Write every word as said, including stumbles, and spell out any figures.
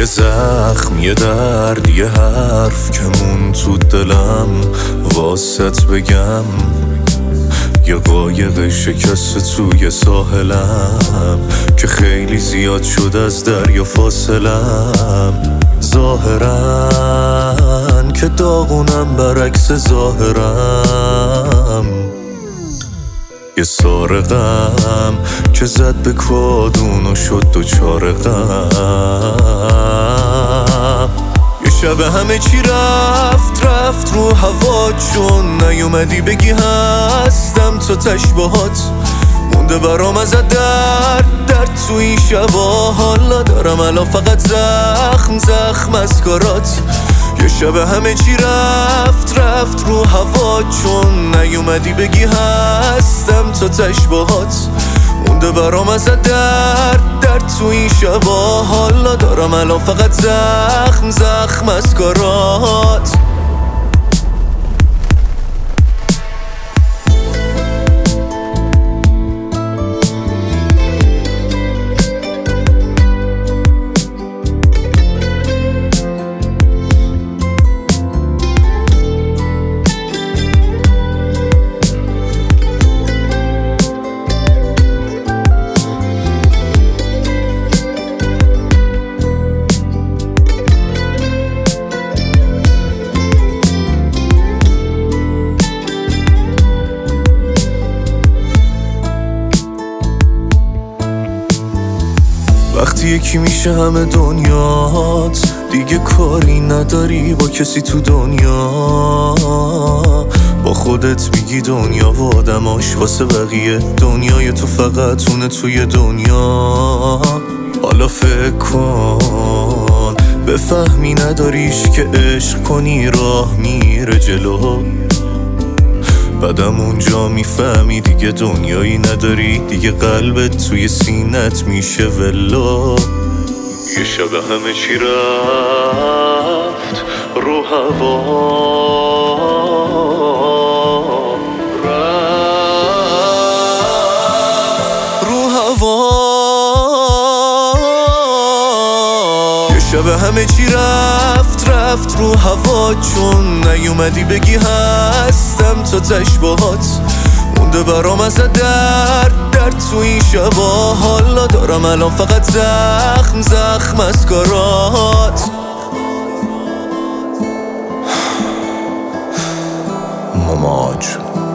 یه زخم، یه درد، یه حرف که مون تو دلم واسط بگم، یه قایق شکست توی ساحلم که خیلی زیاد شد از دریا فاصلم. ظاهرن که داغونم برعکس ظاهرم، یه سارقم که زد به کادون و شد دوچار غم. یه شب همه چی رفت رفت رو هوا، چون نیومدی بگی هستم تا تشباهات مونده برام از درد درد تو این شبا. حالا دارم الان فقط زخم زخم از کارات. یه شب همه چی رفت رفت رو هوا، چون نیومدی بگی هستم تا تشباهات مونده برام از درد درد تو این شبا. حالا دارم الان فقط زخم زخم از کارات. وقتی یکی میشه همه دنیات، دیگه کاری نداری با کسی تو دنیا. با خودت میگی دنیا و آدماش واسه بقیه، دنیای تو فقط اونه توی دنیا. حالا فکر کن بفهمی نداریش که عشق کنی راه میره جلو، بعدم اونجا میفهمی دیگه دنیایی نداری، دیگه قلبت توی سینت میشه ولو. یه شب همه چی رفت رو هوا، رفت رو هوا. یه شب همه چی رفت رفت رو هوا، چون نیومدی بگی هستم تا تشباهات مونده برام از درد درد تو این شبا. حالا دارم الان فقط زخم زخم از کارات. ماما جون